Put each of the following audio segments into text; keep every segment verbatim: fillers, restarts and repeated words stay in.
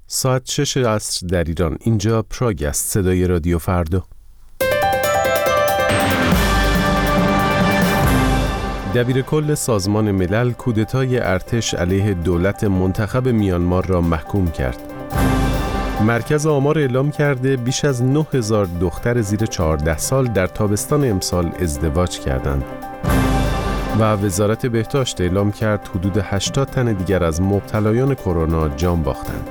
ساعت شش عصر در ایران. اینجا پراگ است. صدای رادیو فردا. دبیرکل سازمان ملل کودتای ارتش علیه دولت منتخب میانمار را محکوم کرد. مرکز آمار اعلام کرده بیش از نه هزار دختر زیر چهارده سال در تابستان امسال ازدواج کردند. و وزارت بهداشت اعلام کرد حدود هشتاد تن دیگر از مبتلایان کرونا جان باختند.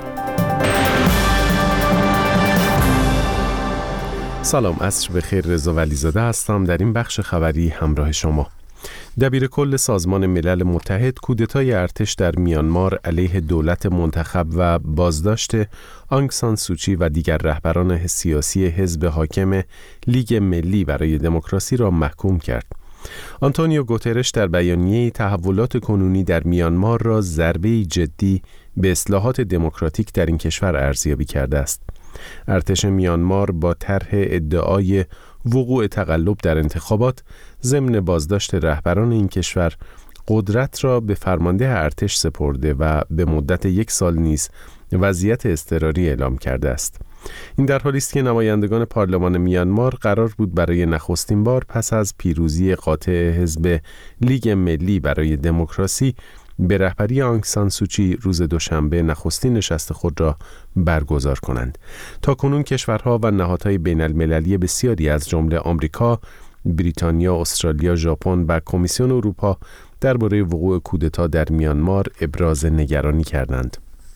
سلام، عصر بخیر. رضا ولیزاده هستم. در این بخش خبری همراه شما. دبیرکل سازمان ملل متحد کودتای ارتش در میانمار علیه دولت منتخب و بازداشت آنگ سان سوچی و دیگر رهبران سیاسی حزب حاکم لیگ ملی برای دموکراسی را محکوم کرد. آنتونیو گوترش در بیانیه‌ای تحولات کنونی در میانمار را ضربه‌ای جدی به اصلاحات دموکراتیک در این کشور ارزیابی کرده است. ارتش میانمار با طرح ادعای وقوع تقلب در انتخابات ضمن بازداشت رهبران این کشور قدرت را به فرمانده ارتش سپرده و به مدت یک سال نیز وضعیت اضطراری اعلام کرده است. این در حالی است که نمایندگان پارلمان میانمار قرار بود برای نخستین بار پس از پیروزی قاطع حزب لیگ ملی برای دموکراسی به رهبری آنگ سان سوچی روز دوشنبه نخستین نشست خود را برگزار کنند. تاکنون کشورها و نهادهای بین المللی بسیاری از جمله آمریکا، بریتانیا، استرالیا، ژاپن و کمیسیون اروپا درباره وقوع کودتا در میانمار ابراز نگرانی کردند.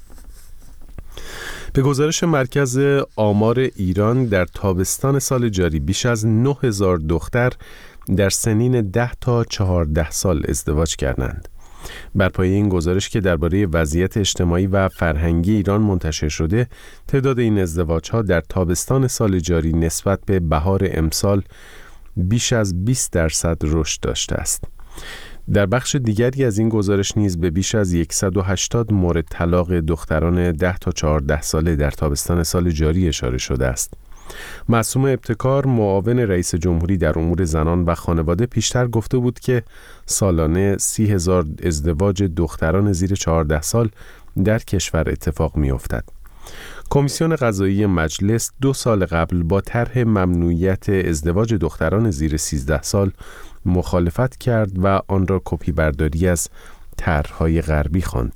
به گزارش مرکز آمار ایران در تابستان سال جاری بیش از نه هزار دختر در سنین ده تا چهارده سال ازدواج کردند. بر پایه این گزارش که درباره وضعیت اجتماعی و فرهنگی ایران منتشر شده، تعداد این ازدواج‌ها در تابستان سال جاری نسبت به بهار امسال بیش از بیست درصد رشد داشته است. در بخش دیگری از این گزارش نیز به بیش از صد و هشتاد مورد طلاق دختران ده تا چهارده ساله در تابستان سال جاری اشاره شده است. معصومه ابتکار، معاون رئیس جمهوری در امور زنان و خانواده، پیشتر گفته بود که سالانه سی هزار ازدواج دختران زیر چهارده سال در کشور اتفاق می افتد. کمیسیون قضایی مجلس دو سال قبل با طرح ممنوعیت ازدواج دختران زیر سیزده سال مخالفت کرد و آن را کپی برداری از طرح‌های غربی خواند.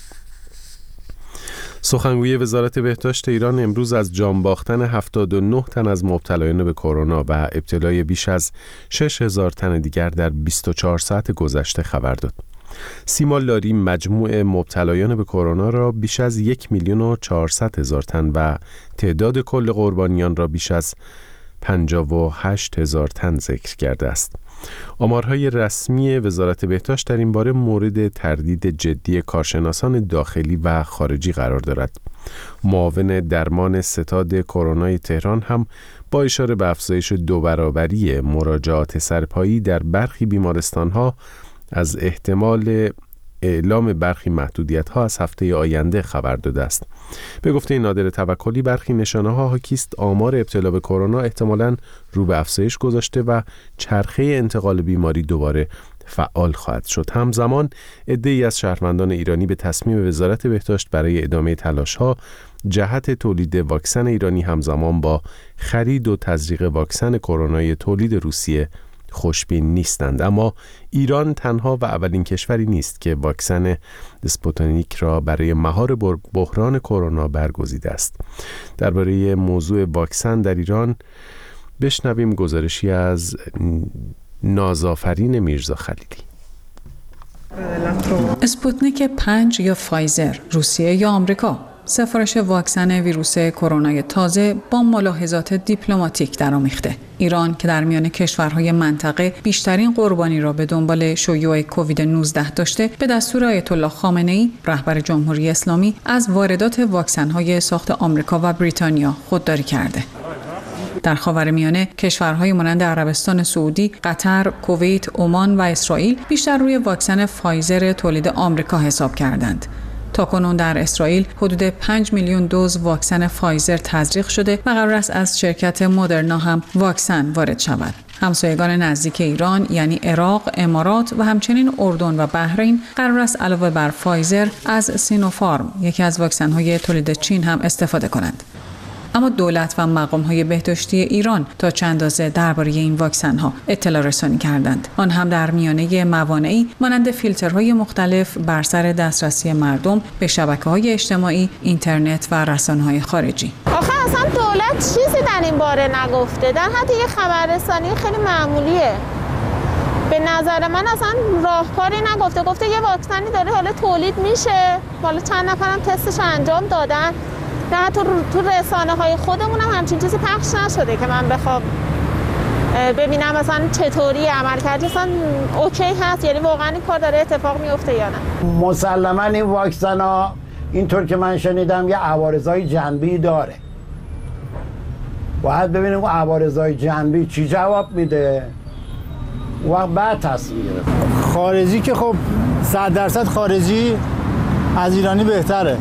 سخنگوی وزارت بهداشت ایران امروز از جان باختن هفتاد و نه تن از مبتلایان به کرونا و ابتلای بیش از شش هزار تن دیگر در بیست و چهار ساعت گذشته خبر داد. سیما لاری مجموع مبتلایان به کرونا را بیش از یک میلیون و چهارصد هزار تن و تعداد کل قربانیان را بیش از پنجاه و هشت هزار تن ذکر کرده است. آمارهای رسمی وزارت بهداشت در این باره مورد تردید جدی کارشناسان داخلی و خارجی قرار دارد. معاون درمان ستاد کرونای تهران هم با اشاره به افزایش دو برابری مراجعات سرپایی در برخی بیمارستان‌ها از احتمال اعلام برخی محدودیت‌ها از هفته آینده خبر داده است. به گفته نادر توکلی برخی نشانه‌ها حاکی است آمار ابتلا به کرونا احتمالاً رو به افزایش گذاشته و چرخه انتقال بیماری دوباره فعال خواهد شد. همزمان عده‌ای از شهروندان ایرانی به تصمیم وزارت بهداشت برای ادامه تلاش‌ها جهت تولید واکسن ایرانی همزمان با خرید و تزریق واکسن کرونای تولید روسیه خوشبین نیستند. اما ایران تنها و اولین کشوری نیست که واکسن اسپوتنیک را برای مهار بحران کرونا برگزیده است. درباره موضوع واکسن در ایران بشنویم گزارشی از نازآفرین میرزا خلیلی. اسپوتنیک پنج یا فایزر، روسیه یا آمریکا، سفارش واکسن ویروس کرونا تازه با ملاحظات دیپلماتیک درآمیخته. ایران که در میان کشورهای منطقه بیشترین قربانی را به دنبال شیوع کووید نوزده داشته، به دستور آیت الله خامنه‌ای رهبر جمهوری اسلامی از واردات واکسن‌های ساخت آمریکا و بریتانیا خودداری کرده. در خاورمیانه کشورهای مانند عربستان سعودی، قطر، کویت، عمان و اسرائیل بیشتر روی واکسن فایزر تولید آمریکا حساب کردند. تاکنون در اسرائیل حدود پنج میلیون دوز واکسن فایزر تزریق شده و قرار است از شرکت مدرنا هم واکسن وارد شود. همسایگان نزدیک ایران یعنی عراق، امارات و همچنین اردن و بحرین قرار است علاوه بر فایزر از سینوفارم، یکی از واکسن‌های تولید چین، هم استفاده کنند. اما دولت و مقام‌های بهداشتی ایران تا چند اندازه درباره این واکسن‌ها اطلاع رسانی کردند. آن هم در میانه موانعی مانند فیلترهای مختلف بر سر دسترسی مردم به شبکه‌های اجتماعی، اینترنت و رسانه‌های خارجی. آخه اصلا دولت چیزی در این باره نگفته. در حد یه خبررسانی خیلی معمولیه. به نظر من اصلا راهکاری نگفته. گفته یه واکسنی داره حالا تولید میشه. حالا چند نفرم تستش انجام دادن. نه تو تو رسانه‌های خودمون هم همچین چیزی پخش نشده که من بخوام ببینم مثلا چطوری عمل کرد. اصلا اوکی هست، یعنی واقعا این کار داره اتفاق میفته یا نه؟ مسلما این واکسن‌ها اینطور که من شنیدم یه عوارضای جانبی داره. باید ببینیم اون عوارضای جانبی چی جواب میده و بعد تصمیم گرفت. خارجی که خب صد درصد خارجی از ایرانی بهتره،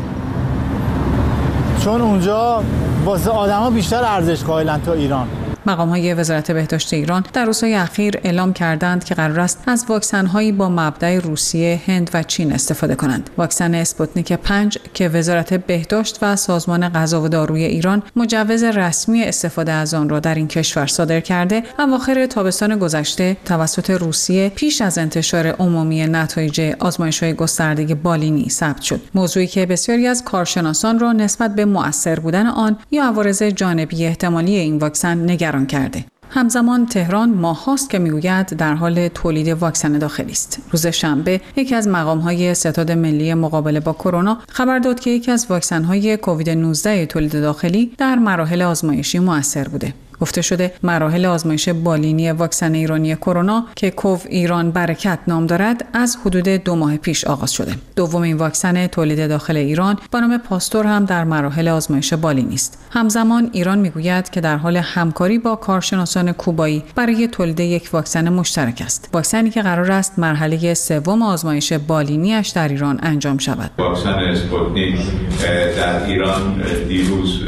چون اونجا واسه آدما بیشتر ارزش قائلن تا ایران. مقام‌های وزارت بهداشت ایران در روزهای اخیر اعلام کردند که قرار است از واکسن‌هایی با مبدأ روسیه، هند و چین استفاده کنند. واکسن اسپوتنیک پنج که وزارت بهداشت و سازمان غذا و داروی ایران مجوز رسمی استفاده از آن را در این کشور صادر کرده، اواخر تابستان گذشته توسط روسیه پیش از انتشار عمومی نتایج آزمایش‌های گسترده بالینی ثبت شد. موضوعی که بسیاری از کارشناسان را نسبت به مؤثر بودن آن یا عوارض جانبی احتمالی این واکسن نگران کرده. همزمان تهران ماه‌هاست که میگوید در حال تولید واکسن داخلی است. روز شنبه یکی از مقام‌های ستاد ملی مقابله با کرونا خبر داد که یکی از واکسن‌های کووید نوزده تولید داخلی در مراحل آزمایشی مؤثر بوده. گفته شده مراحل آزمایش بالینی واکسن ایرانی کرونا که کوو ایران برکت نام دارد از حدود دو ماه پیش آغاز شده. دومین واکسن تولید داخل ایران با نام پاستور هم در مراحل آزمایش بالینی است. همزمان ایران میگوید که در حال همکاری با کارشناسان کوبایی برای تولید یک واکسن مشترک است. واکسنی که قرار است مرحله سوم آزمایش بالینی‌اش در ایران انجام شود. واکسن اسپوتنیک در ایران دیروز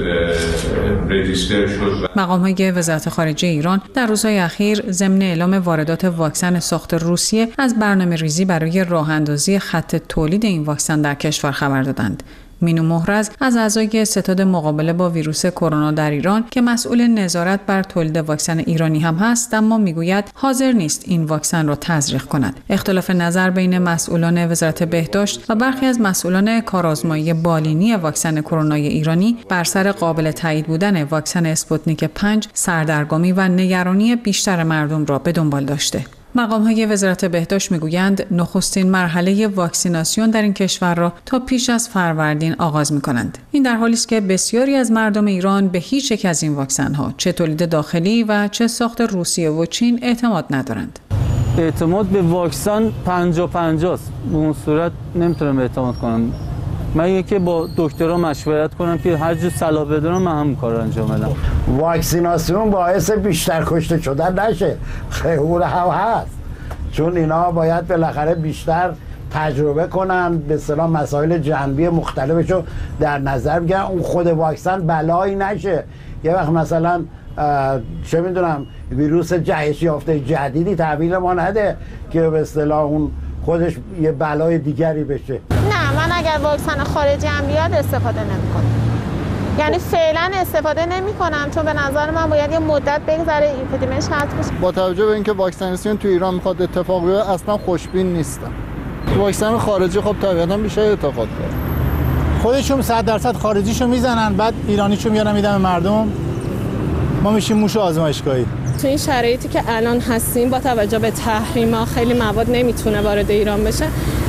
رجیستر شد. مقام‌های وزارت خارجه ایران در روزهای اخیر ضمن اعلام واردات واکسن ساخت روسیه از برنامه‌ریزی برای راه‌اندازی خط تولید این واکسن در کشور خبر دادند. مینو محرز از اعضای ستاد مقابله با ویروس کرونا در ایران که مسئول نظارت بر تولید واکسن ایرانی هم هست، اما میگوید حاضر نیست این واکسن را تزریق کند. اختلاف نظر بین مسئولان وزارت بهداشت و برخی از مسئولان کارآزمایی بالینی واکسن کرونا ایرانی بر سر قابل تایید بودن واکسن اسپوتنیک پنج سردرگمی و نگرانی بیشتر مردم را به دنبال داشته. مقام‌های وزارت بهداشت میگویند نخستین مرحله واکسیناسیون در این کشور را تا پیش از فروردین آغاز می‌کنند. این در حالی است که بسیاری از مردم ایران به هیچ یک از این واکسن‌ها چه تولید داخلی و چه ساخت روسیه و چین اعتماد ندارند. اعتماد به واکسن پنجاه پنجاه است. به اون صورت نمیتونم اعتماد کنم. من یکی با دکترها مشورت کنم که هر جور صلاح بدونم من هم کار انجام بدم. واکسیناسیون باعث بیشتر کشته شدن نشه، خیلی هم هست، چون اینا باید بالاخره بیشتر تجربه کنن، به اصطلاح مسائل جانبی مختلفشو در نظر بگیرن، اون خود واکسن بلایی نشه. یه وقت مثلا چه میدونم ویروس جهش یافته جدیدی تحویل ما نده که به اصطلاح اون خودش یه بلای دیگری بشه. نه، من اگر واکسن خارجی هم بیاد استفاده نمی‌کنم. یعنی فعلا استفاده نمی‌کنم، چون به نظر من باید یه مدت بگذره اپیدمیش حذف بشه. با توجه به اینکه واکسیناسیون تو ایران میخواد اتفاق بیفته اصلا خوشبین نیستم. واکسن خارجی خب طبیعتاً بیشتر اتفاق داره. خودشون صد درصد خارجیشو میزنن، بعد ایرانیشو میارن میدن به مردم. ما میشیم موش آزمایشگاهی. تو این شرایطی که الان هستیم با توجه به تحریما خیلی مواد نمیتونه وارد ایران بشه.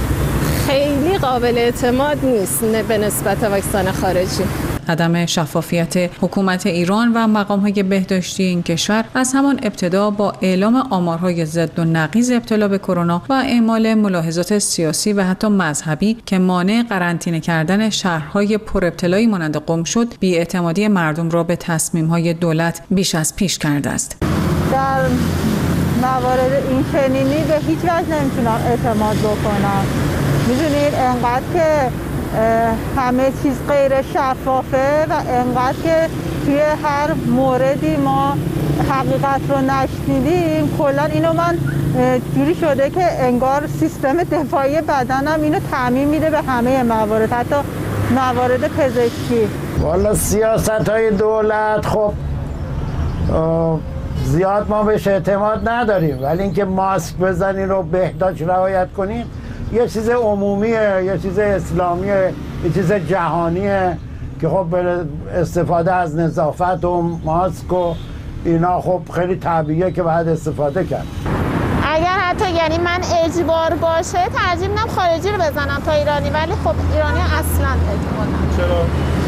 خیلی قابل اعتماد نیست به نسبت واکسن خارجی. عدم شفافیت حکومت ایران و مقام‌های بهداشتی این کشور از همان ابتدا با اعلام آمارهای ضد و نقیض ابتلا به کرونا و اعمال ملاحظات سیاسی و حتی مذهبی که مانع قرنطینه کردن شهرهای پر ابتلایی مانند قم شد، بی‌اعتمادی مردم را به تصمیم‌های دولت بیش از پیش کرده است. در موارد این چنینی به هیچ وجه نمیتونم اعتماد بکنم. میدونید انقدر که همه چیز غیر شفافه و انقدر که توی هر موردی ما حقیقت رو نشنیدیم. کلا اینو من جوری شده که انگار سیستم دفاعی بدنم اینو تعمیم میده به همه موارد، حتی موارد پزشکی. والا سیاست های دولت خب زیاد ما بهش اعتماد نداریم، ولی اینکه ماسک بزنین و بهداشت رعایت کنین یه چیز عمومیه، یه چیز اسلامیه، یه چیز جهانیه که خب استفاده از نظافت و ماسک و اینا خب خیلی طبیعیه که باید استفاده کرد. اگر حتی یعنی من اجبار باشه ترجیح میدم خارجی رو بزنم تا ایرانی، ولی خب ایرانی اصلا اعتماد ندارم. چرا؟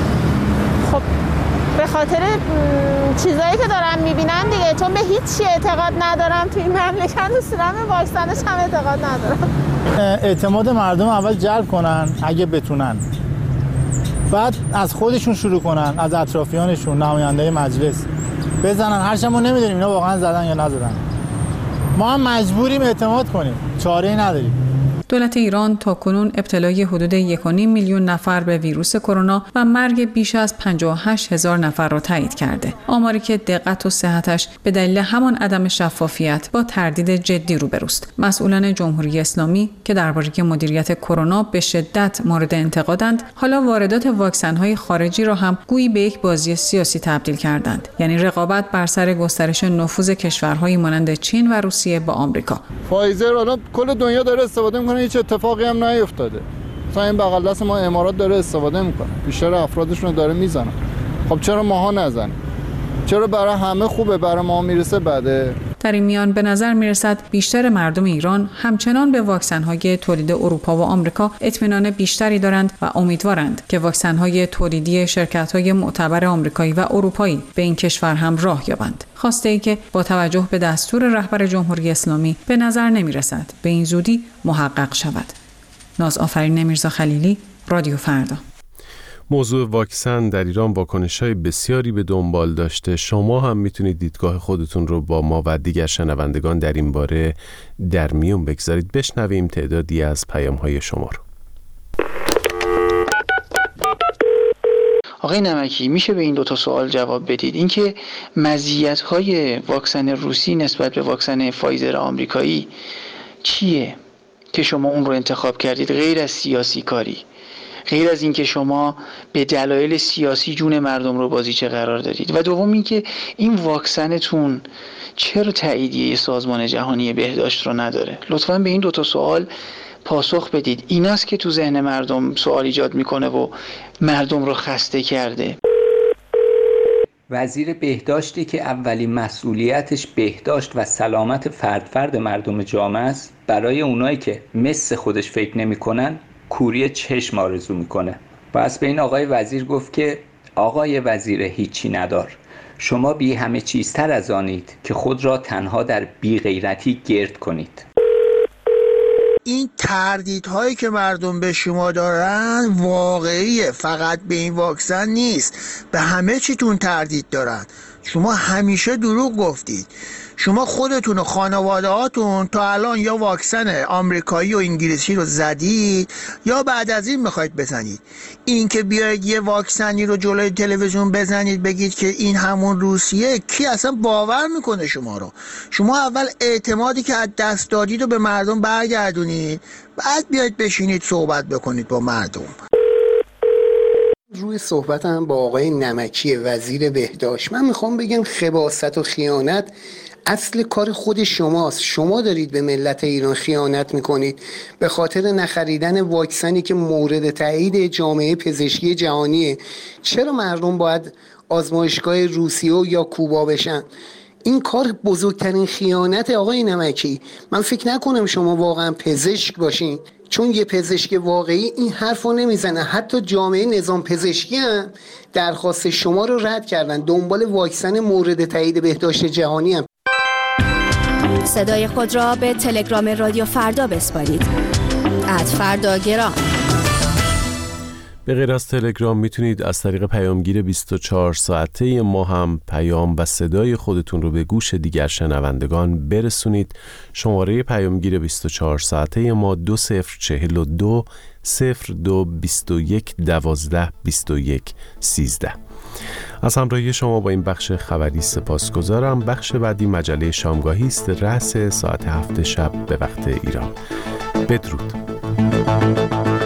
خب به خاطر چیزایی که دارم میبینم دیگه، چون به هیچ اعتقاد ندارم تو این مملکت و سیستم واکسنش هم اعتقاد ندارم. اعتماد مردم اول جلب کنن اگه بتونن، بعد از خودشون شروع کنن، از اطرافیانشون، نماینده مجلس بزنن. هرچند ما نمیدونیم اینا واقعا زدن یا نزدن، ما هم مجبوریم اعتماد کنیم، چاره‌ای نداریم. دولت ایران تاکنون ابتلای حدود یک و نیم میلیون نفر به ویروس کرونا و مرگ بیش از پنجاه و هشت هزار نفر را تایید کرده. آماری که دقت و صحتش به دلیل همان عدم شفافیت با تردید جدی روبروست. مسئولان جمهوری اسلامی که درباره مدیریت کرونا به شدت مورد انتقادند، حالا واردات واکسن‌های خارجی را هم گویی به یک بازی سیاسی تبدیل کردند. یعنی رقابت بر سر گسترش نفوذ کشورهایی مانند چین و روسیه با آمریکا. فایزر الان کل دنیا داره استفاده می‌کنه، هیچ اتفاقی هم نیفتاده. مثلا این بغل دست ما امارات داره استفاده میکنه، بیشتر افرادشون داره میزنن. خب چرا ماها نزنیم؟ چرا برای همه خوبه، برای ما میرسه بده؟ در این میان به نظر میرسد بیشتر مردم ایران همچنان به واکسن‌های تولید اروپا و آمریکا اطمینان بیشتری دارند و امیدوارند که واکسن‌های تولیدی شرکت‌های معتبر آمریکایی و اروپایی به این کشور هم راه یابند. خواسته‌ای که با توجه به دستور رهبر جمهوری اسلامی به نظر نمیرسد به این زودی محقق شود. ناز آفرین میرزا خلیلی، رادیو فردا. موضوع واکسن در ایران واکنش‌های بسیاری به دنبال داشته. شما هم میتونید دیدگاه خودتون رو با ما و دیگر شنوندگان در این باره در میون بگذارید. بشنویم تعدادی از پیام‌های شما رو. آقای نمکی، میشه به این دو تا سوال جواب بدید؟ اینکه مزیت‌های واکسن روسی نسبت به واکسن فایزر آمریکایی چیه که شما اون رو انتخاب کردید، غیر از سیاسی کاری، غیر از اینکه شما به دلایل سیاسی جون مردم رو بازیچه قرار دادید؟ و دوم اینکه این واکسنتون چرا تاییدیه سازمان جهانی بهداشت رو نداره؟ لطفاً به این دو تا سوال پاسخ بدید. ایناست که تو ذهن مردم سوال ایجاد میکنه و مردم رو خسته کرده. وزیر بهداشتی که اولین مسئولیتش بهداشت و سلامت فرد فرد مردم جامعه است، برای اونایی که مثل خودش فکر نمی‌کنن کوری چشم آرزو میکنه. پس به این آقای وزیر گفت که آقای وزیر هیچی ندار، شما بی همه چیزتر از آنید که خود را تنها در بی غیرتی گرد کنید. این تردیدهایی که مردم به شما دارن واقعیه، فقط به این واکسن نیست، به همه چیتون تردید دارن. شما همیشه دروغ گفتید. شما خودتون و خانواده‌هاتون تا الان یا واکسن آمریکایی و انگلیسی رو زدید یا بعد از این میخواید بزنید. این که بیاید یه واکسنی رو جلوی تلویزیون بزنید بگید که این همون روسیه، کی اصلا باور میکنه شما رو؟ شما اول اعتمادی که از دست دادید رو به مردم برگردونید، بعد بیاید بشینید صحبت بکنید با مردم. روی صحبتم با آقای نمکی وزیر بهداشت، من میخوام بگم خباثت و خیانت اصل کار خود شماست. شما دارید به ملت ایران خیانت میکنید به خاطر نخریدن واکسنی که مورد تایید جامعه پزشکی جهانیه. چرا مردم باید آزمایشگاه روسیه یا کوبا بشن؟ این کار بزرگترین خیانت آقای نمکی. من فکر نکنم شما واقعا پزشک باشین، چون یه پزشک واقعی این حرف رو نمیزنه. حتی جامعه نظام پزشکی هم درخواست شما رو رد کردن، دنبال واکسن مورد تایید بهداشت جهانی هم. صدای خود را به تلگرام رادیو فردا بسپارید. ات فردا گرام. به غیر از تلگرام میتونید از طریق پیامگیر بیست و چهار ساعته ما هم پیام و صدای خودتون رو به گوش دیگر شنوندگان برسونید. شماره پیامگیر بیست و چهار ساعته ما دو صفر چهل و دو صفر دو بیست و یک دوازده بیست و یک سیزده. از همراهی شما با این بخش خبری سپاسگزارم. بخش بعدی مجله شامگاهی است، رأس ساعت هفت شب به وقت ایران. بدرود.